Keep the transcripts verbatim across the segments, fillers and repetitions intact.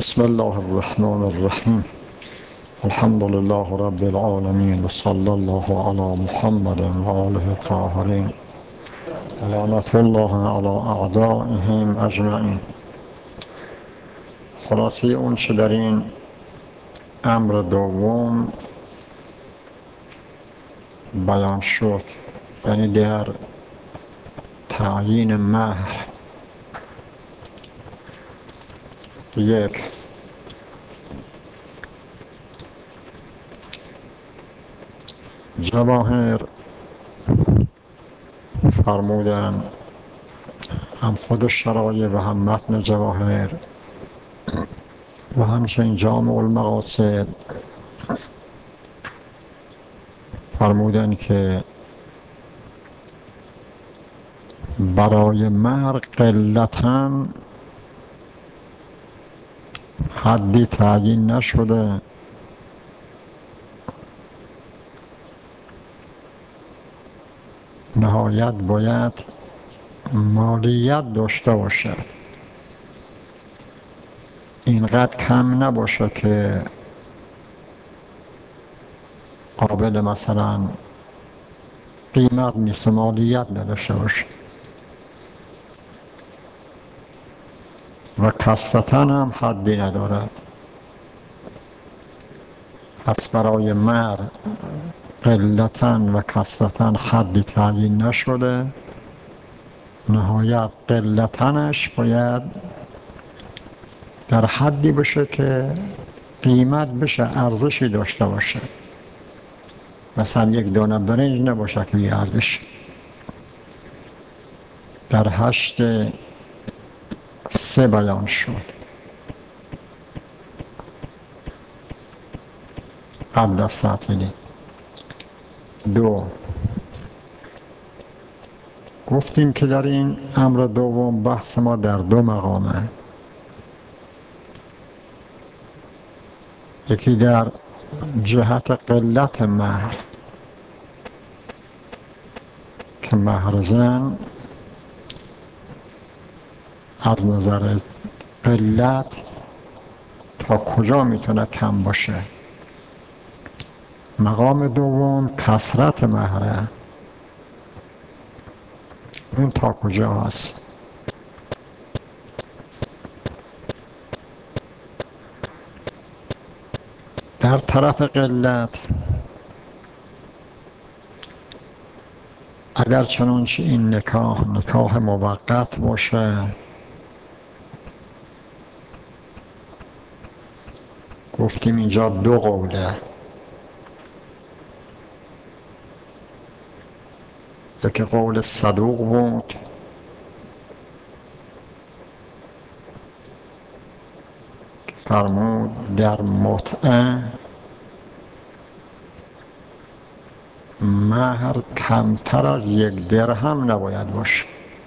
بسم الله الرحمن الرحیم. الحمد لله رب العالمین و صلی الله علی محمد و آله الطاهرین و لعنت الله علی اعدائهم اجمعین. خلاصه اون چه در این امر دوم بیان شد، یعنی در تعیین مهر، یک، جواهر فرمودن، هم خود شرایع و هم متن جواهر و همچنین جامع المقاصد فرمودن که برای مهر قلتاً حدی تعیین نشده، نهایت باید مالیت داشته باشد، اینقدر کم نباشه که قابل مثلا قیمت نیست، مالیت نداشته باشه. و کسرتاً هم حدی ندارد. پس برای مهر قلتاً و کسرتاً حدی تعیین نشده، نهایت قلتاًش باید در حدی بشه که قیمت بشه، ارزشی داشته باشه. مثلا یک دانه برنج نباشه که بی ارزش. در هشت سه بیان شد قبل از تعطیلی. دو، گفتیم که در این امر دوم بحث ما در دو مقامه. یکی در جهت قلت مهر که مهر زن از نظر قلت تا کجا میتونه کم باشه. مقام دوم کثرت مهره، این تا کجا هست. در طرف قلت اگر چنانچه این نکاح نکاح موقت باشه، گفتیم اینجا دو قوله. یکی قول صدوق بود که فرمود در متعه مهر کمتر از یک درهم نباید باشه،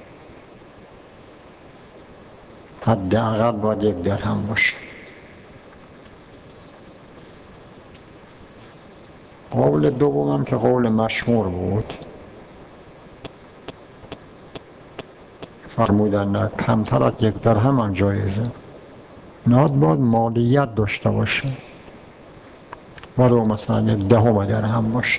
حداقل باید یک درهم باشه. قول دومم که قول مشهور بود، فرمودن نه، کمتر از یک درهم هم جایزه، نه باید مالیت داشته باشه، ولو مثلا یک دهم درهم باشه.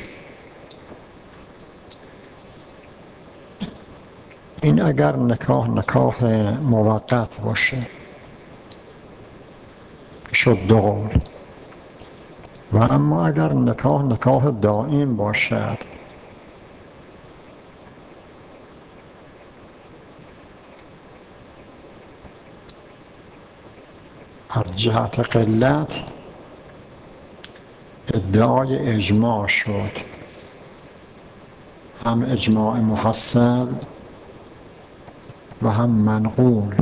این اگر نکاح نکاح موقت باشه شد دو قول. و اما اگر نکاح نکاح دائم باشد، از جهت قلت ادعای اجماع شد، هم اجماع محصل و هم منقول.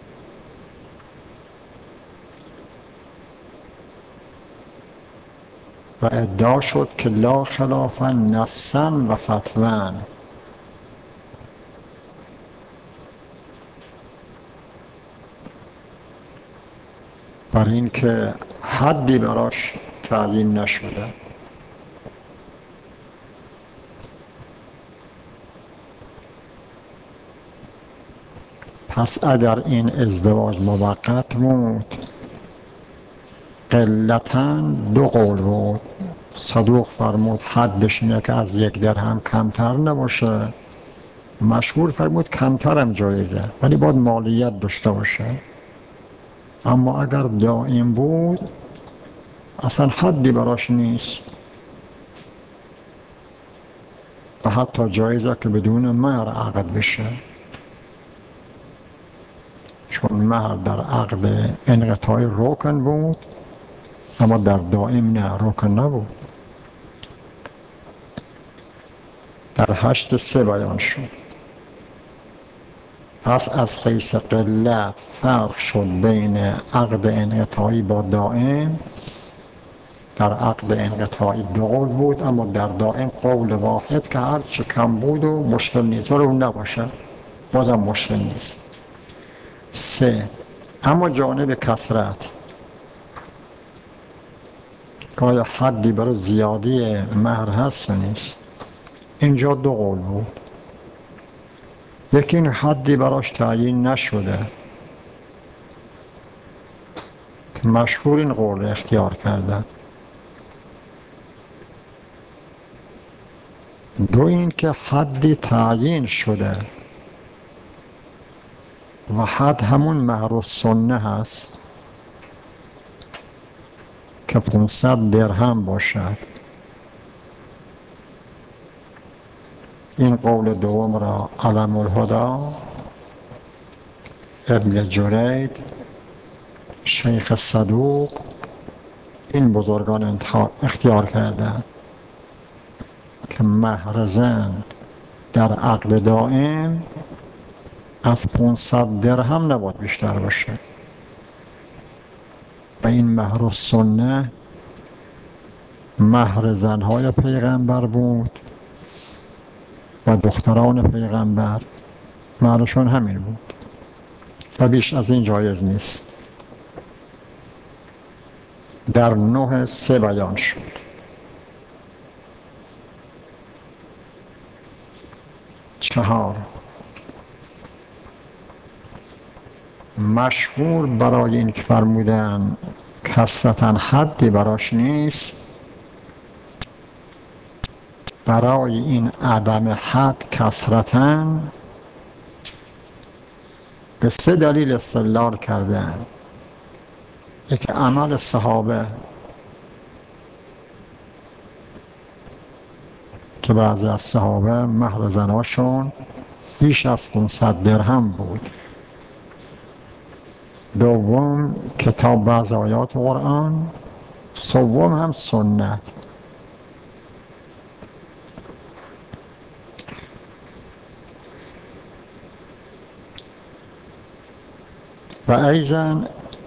و ادعا شد که لا خلاف نصا و فتوا، بر این که حدی براش تعیین نشده. پس اگر این ازدواج موقت بود قلتاً دو قول بود. صدوق فرمود حدش اینه که از یک درهم کمتر نباشه. مشهور فرمود کمتر هم جایزه ولی باید مالیت داشته باشه. اما اگر دائم بود اصلا حدی براش نیست و حتی جایزه که بدون مهر عقد بشه، چون مهر در عقد انقطاعی رکن بود اما در دائم نه، رکن نبود. در هشت سه بیان شد. پس از حیث قلت فرق شد بین عقد انقطاعی با دائم. در عقد انقطاعی دو قول بود اما در دائم قول واحد که هر چه کم بود و مشکل نیست ولی اون نباشه بازم مشکل نیست. سه، اما جانب کثرت که آیا حدی برای زیادی مهر هست و نیست، اینجا دو قول بود. یکی این حدی براش تعیین نشده که مشهور این قول اختیار کردن. دو این که حدی تعیین شده و حد همون مهر السنه هست که پانصد درهم باشد. این قول دوم را علم الهدا، ابن جرید، شیخ صدوق، این بزرگان اختیار کردند که مهر زن در عقد دائم از پانصد درهم نباید بیشتر باشه و این مهر السنه مهر زنهای پیغمبر بود و دختران پیغمبر مهرشون همین بود و بیش از این جایز نیست. در نه سه بیان شد. چهار، مشهور برای این که فرمودن کثرتاً حدی براش نیست، برای این عدم حد کثرتاً به سه دلیل استدلال کردن. یکی عمل صحابه که بعضی از صحابه مهر زناشون بیش از پانصد درهم بود. دوم کتاب بعض آیات قرآن. سوم هم سنت. و ایضاً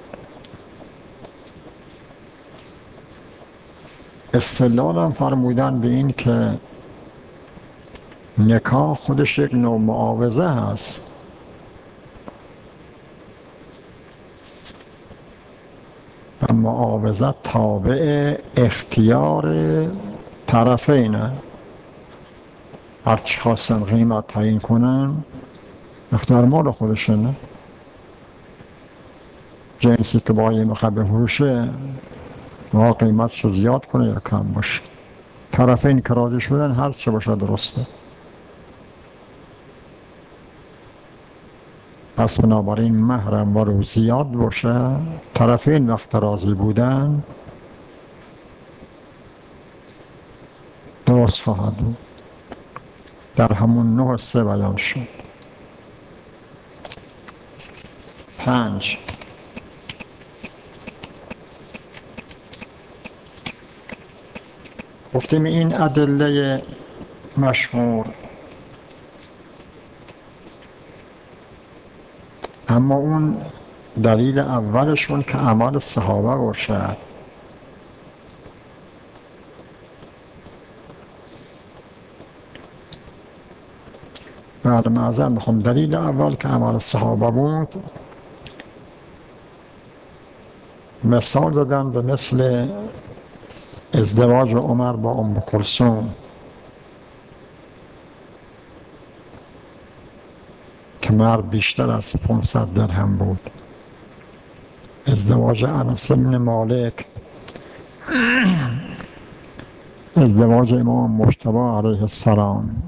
استدلال هم فرمودن به این که نکاح خودش یک نوع معاوضه هست و معاوضه تابع اختیار طرفینه. هرچی خواستن قیمت تعیین کنن اختیار مال خودشونه. جنسی که باید میخواد بفروشه ما قیمتشو زیاد کنه یا کم باشه، طرفین که راضی شدن هر چه باشه درسته. پس بنابراین مهرم برو زیاد باشه، طرفین وقت راضی بودن درست خواهد بود. در همون نه سه بیان شد. پنج، گفتیم این ادله مشهور، اما اون دلیل اولشون که اعمال صحابه باشد. بعد معذر میخوام دلیل اول که اعمال صحابه بود مثال دادن به مثل ازدواج عمر با ام کلثوم که مهر بیشتر از پانصد درهم بود. ازدواج انس بن مالک، ازدواج امام مجتبی علیه السلام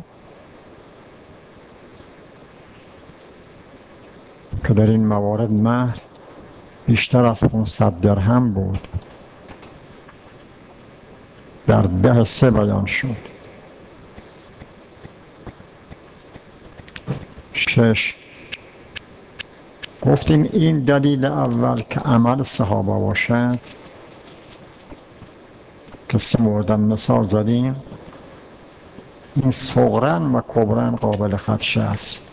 که در این موارد مهر بیشتر از پانصد درهم بود، در ده سه بیان شد. شش، گفتیم این دلیل اول که عمل صحابه باشد که سه مورد مثال زدیم، این صغرن و کبرن قابل خدشه است.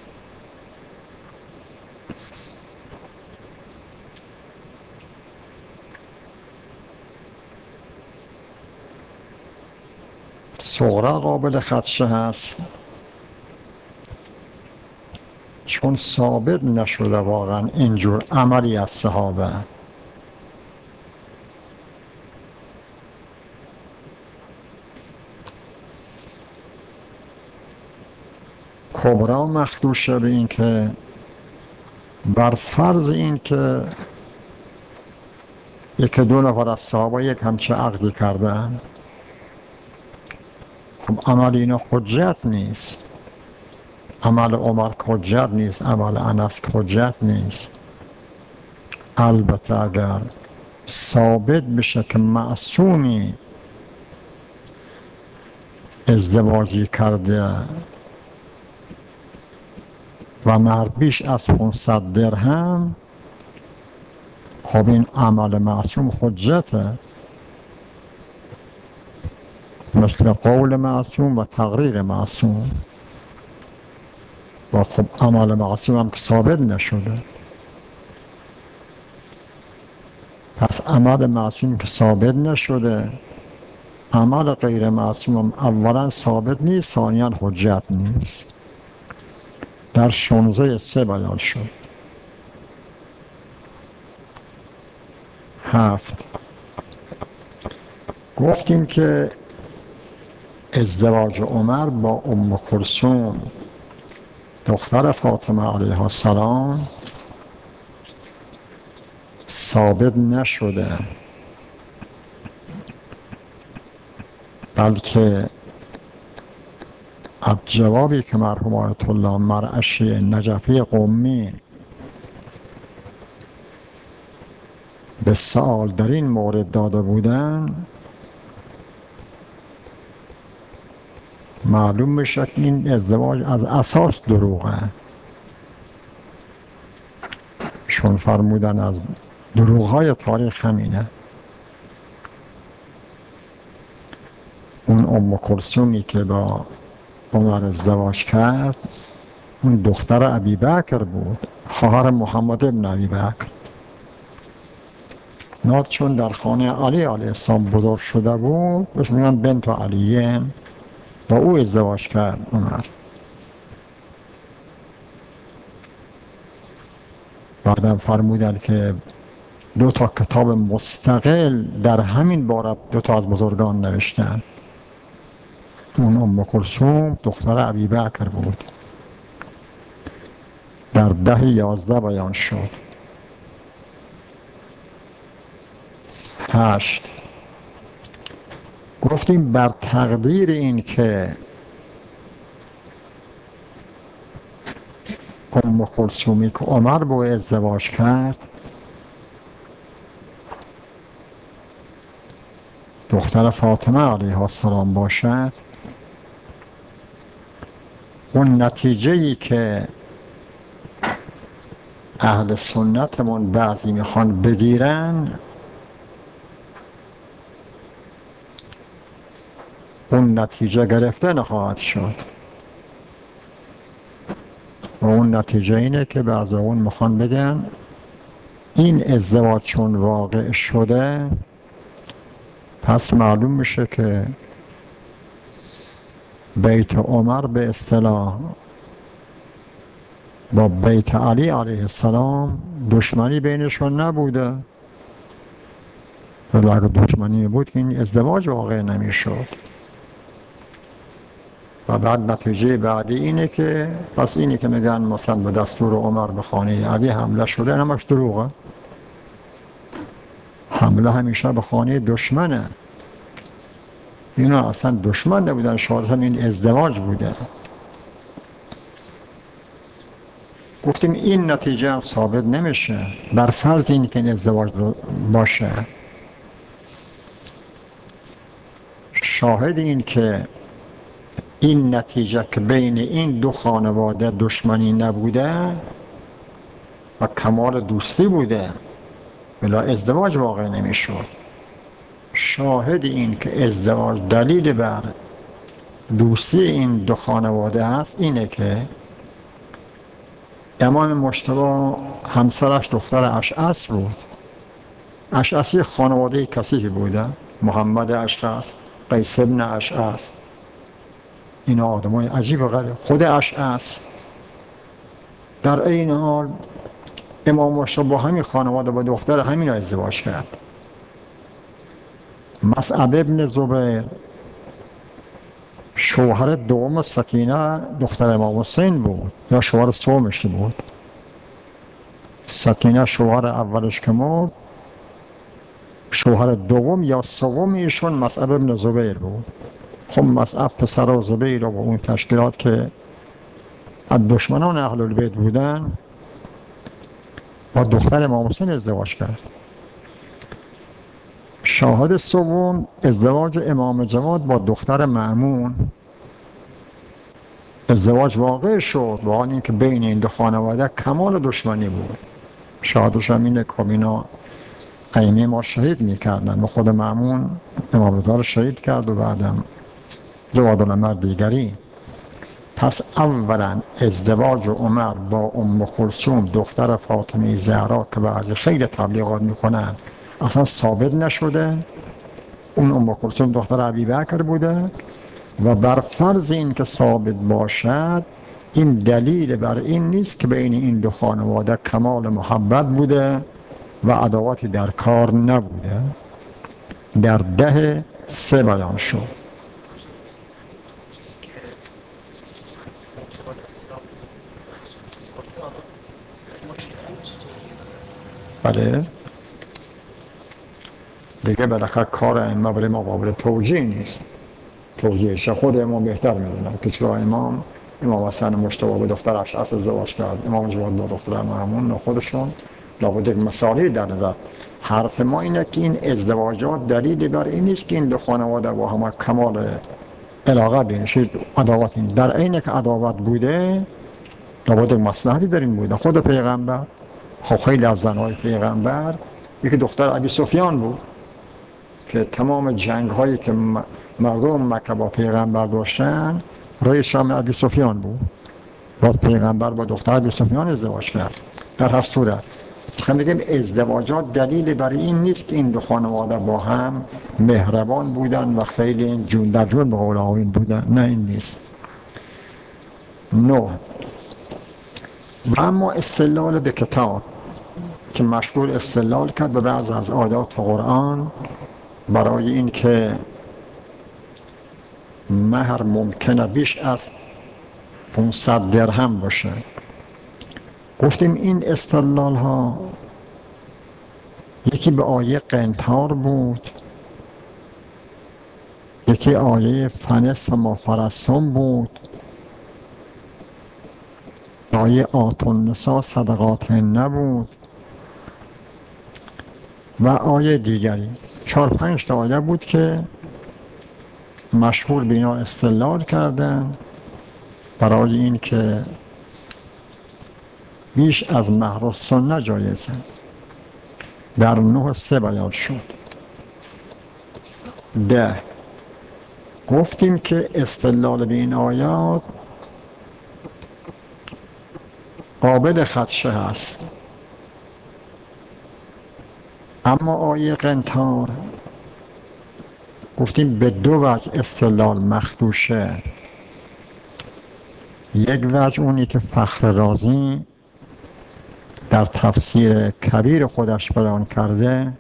صغرا قابل خدشه هست چون ثابت نشده واقعا اینجور عملی از صحابه. کبرا مخدوشه به این که بر فرض این که یک دو نفر از صحابه یک همچه عقدی کردن، خب عمل اینا حجت نیست، عمل عمر حجت نیست، عمل انس حجت نیست. البته اگر ثابت بشه که معصومی ازدواجی کرده و مهر بیش از پانصد درهم، خب این عمل معصوم حجته، مثل قول معصوم و تقریر معصوم. و خب عمل معصوم هم که ثابت نشده، پس عمل معصوم که ثابت نشده، عمل غیر معصوم هم اولا ثابت نیست، ثانیاً حجت نیست. در شانزده سه بیان شد. هفت، گفتیم که ازدواج عمر با ام کلثوم دختر فاطمه علیها السلام ثابت نشده، بلکه از جوابی که مرحوم آیت الله مرعشی نجفی قمی به سوال در این مورد داده بودن معلوم میشه که این ازدواج از اساس دروغه. چون فرمودن از دروغ‌های تاریخ همینه. اون ام کلثومی که با عمر ازدواج کرد، اون دختر ابیبکر بود، خواهر محمد ابن ابیبکر. ناد چون در خانه علی علیه السلام بزرگ شده بود، بهش میگن بنت علیه، با او ازدواج کرد عمر. بعدم فرمودن که دو تا کتاب مستقل در همین باره دو تا از بزرگان نوشتن. اون ام کلثوم دختر ابیبکر بود، در ده یازده بیان شد. هشت، گفتیم بر تقدیر این که ام کلثومی که عمر با ازدواج کرد دختر فاطمه علیها السلام باشد، اون نتیجه‌ای که اهل سنتمون بعضی میخوان بگیرن، اون نتیجه گرفته نخواهد شد. و اون نتیجه اینه که بعضی اون میخوان بگن این ازدواج چون واقع شده، پس معلوم میشه که بیت عمر به اصطلاح با بیت علی علیه السلام دشمنی بینشون نبوده، ولی اگر دشمنی بود که این ازدواج واقع نمیشد. و بعد نتیجه بعدی اینه که پس اینی که میگن مثلا به دستور عمر به خانه علی حمله شده، همش دروغه. حمله همیشه به خانه دشمنه. اینا اصلا دشمن نبودن، شاید هم این ازدواج بوده. گفتیم این نتیجه هم ثابت نمیشه بر فرض این که این ازدواج باشه. شاهد این که این نتیجه که بین این دو خانواده دشمنی نبوده و کمال دوستی بوده، بلا ازدواج واقع نمیشد. شاهد این که ازدواج دلیل بر دوستی این دو خانواده هست اینه که امام مجتبی همسرش دختر اشعث بود. اشعثی خانواده کثیفی بوده، محمد اشعث، قیس ابن اشعث، اینا آدمای عجیب و غریب. خود اشعث در این حال امام مجتبی با همین خانواده با دختر همین ازدواج کرد. مصعب ابن زبیر شوهر دوم سکینه دختر امام حسین بود یا شوهر سومش بود. سکینه شوهر اولش که مرد، شوهر دوم یا سوم ایشون مصعب ابن زبیر بود. خب مصعب پسر و زبیر و اون تشکیلات که از دشمنان اهل البیت بودن با دختر امام حسین ازدواج کرد. شاهد سوم ازدواج امام جواد با دختر مأمون. ازدواج واقع شد با اینکه بین این دو خانواده کمال دشمنی بود. شاهدش هم اینه که اینا ائمه ما شهید میکردن و خود مأمون امام رضا رو شهید کرد و بعدم جواد العمر دیگری. پس اولا ازدواج عمر با ام کلثوم دختر فاطمه زهرا که بعضی خیلی تبلیغات میکنن اصلا ثابت نشده. اون ام کلثوم دختر ابوبکر بوده و بر فرض این که ثابت باشد این دلیل بر این نیست که بین این دو خانواده کمال محبت بوده و عداوتی در کار نبوده. در ده سه بیان شد. بله دیگه بالاخره کار ائمه برای ما قابل توجیه نیست. توجیهش خود امام بهتر میدونم که چرا امام امام حسن مجتبی با دختر اشعث ازدواج کرد، امام جواد با دختر مأمون خودشون لابد یک مثالی در نظر. حرف ما اینه که این ازدواجات دلیلی بر این نیست که این دو خانواده با هم کمال علاقه بینشید عداوت. این در اینه که عداوت بوده لابد مصلحتی در این بوده. خود پیغمبر خب خیلی از زنهای پیغمبر یکی دختر ابی سفیان بود که تمام جنگ هایی که مردم مکه با پیغمبر داشتن رئیس شام ابی سفیان بود. بعد پیغمبر با دختر ابی سفیان ازدواج کرد. در هر صورت خب میگیم ازدواجات دلیل برای این نیست که این دو خانواده با هم مهربان بودن و خیلی جون در جون به قول آقایون بودن. نه این نیست. نه و اما استدلال به کتاب که مشغول استدلال کرد به بعض از آیات قرآن برای این که مهر ممکنه بیش از پانصد درهم باشه. گفتیم این استدلال ها یکی به آیه قنطار بود، یکی آیه فنس و ما فرستم بود، آیه آت النساء صدقاتهن بود و آیه دیگری. چهار پنج تا آیه بود که مشهور بینا استدلال کردن برای این که بیش از مهر السنه جایزه. در نه سه بیان شد. ده گفتیم که استدلال به این آیات قابل خدشه هست، اما آیه قنطار گفتیم به دو وجه استدلال مخدوشه. یک وجه اونی که فخر رازی در تفسیر کبیر خودش بیان کرده،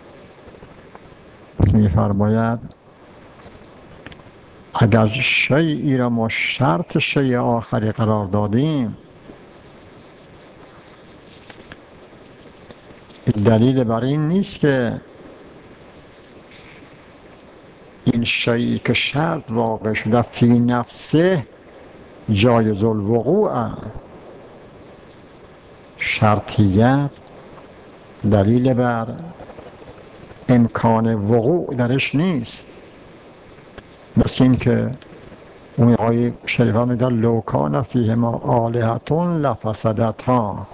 می‌فرماید اگر شیئی را ما شرط شیء آخری قرار دادیم دلیل بر این نیست که این شیئی که شرط واقع شده فی نفسه جایز الوقوع، شرطیت دلیل بر امکان وقوع درش نیست. مثل این که اون آیه شریفه میگه لو کان فیهما آلهة لفسدتا.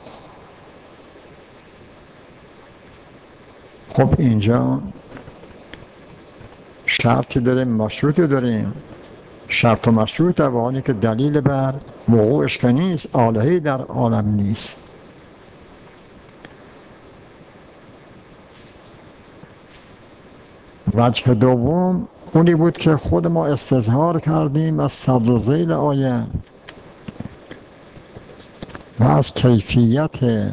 خب اینجا شرطی داریم، مشروطی داریم. شرط و مشروط و حالی که دلیل بر وقوعش که نیست، آلهه‌ای در عالم نیست. وجه دوم اونی بود که خود ما استظهار کردیم از صدر و ذیل آیه و از کیفیت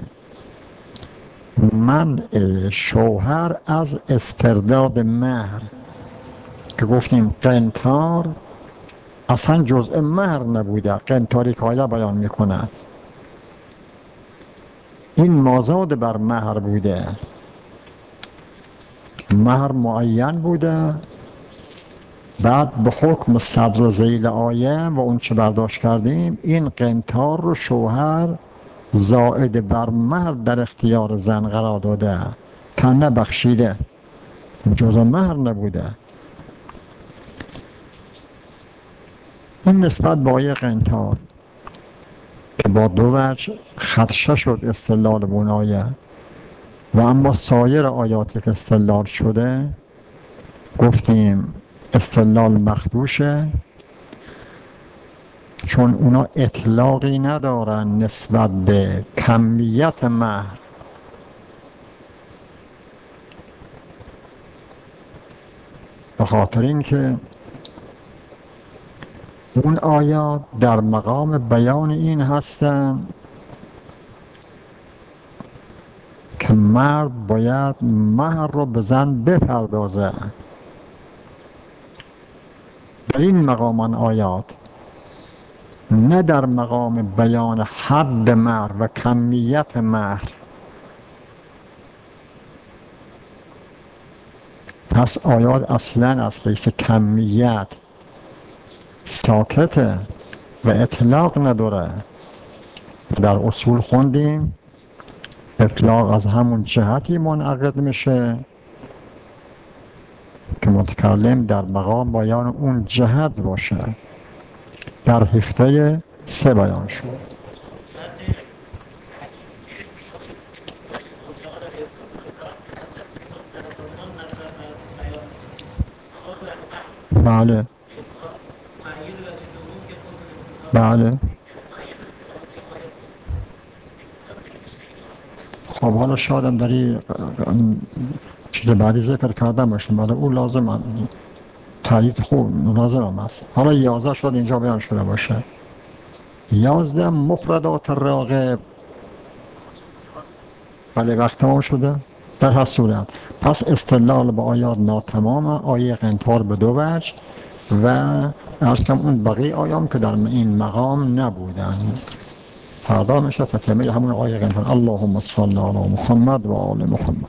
منع شوهر از استرداد مهر، که گفتیم قنطار اصلا جزء مهر نبوده. قنطاری که آیه بیان میکنه این مازاد بر مهر بوده، مهر معین بوده. بعد به حکم صدر و ذیل آیه و اون چه برداشت کردیم، این قنطار رو شوهر زائد بر مهر در اختیار زن قرار داده که نبخشیده، جزء مهر نبوده. این نسبت با آیه قنطار که با دو وجه خدشه شد استدلال به اون آیه، و اما سایر آیاتی که استدلال شده گفتیم استدلال مخدوشه، چون اونا اطلاقی ندارن نسبت به کمیت مهر. به خاطر اینکه اون آیات در مقام بیان این هستن که مرد باید مهر رو به زن بپردازه. در این مقام آیات، نه در مقام بیان حد مهر و کمیت مهر. پس آیات اصلا از حیث کمیت ساکته و اطلاق نداره. در اصول خوندیم اطلاق از همون جهتی منعقد میشه که متکلم در مقام بیان اون جهت باشه. در هفته سه بیان شد. بله بله. خب حالا شادم داری چیز بعدی ذکر کردم باشیم، بله اون لازم هم تایید خوب لازم هم هست. حالا یازده شد اینجا بیان شده باشه. یازده مفردات راغب. بله وقت تمام شده در هر صورت. پس استدلال با آیات ناتمامه. آیه قنطار به دو وجه و از کم اون بقیه آیام که در این مقام نبودن. فردا میشه تتمه همون آیه قنطار. اللهم صل علی محمد و آل محمد.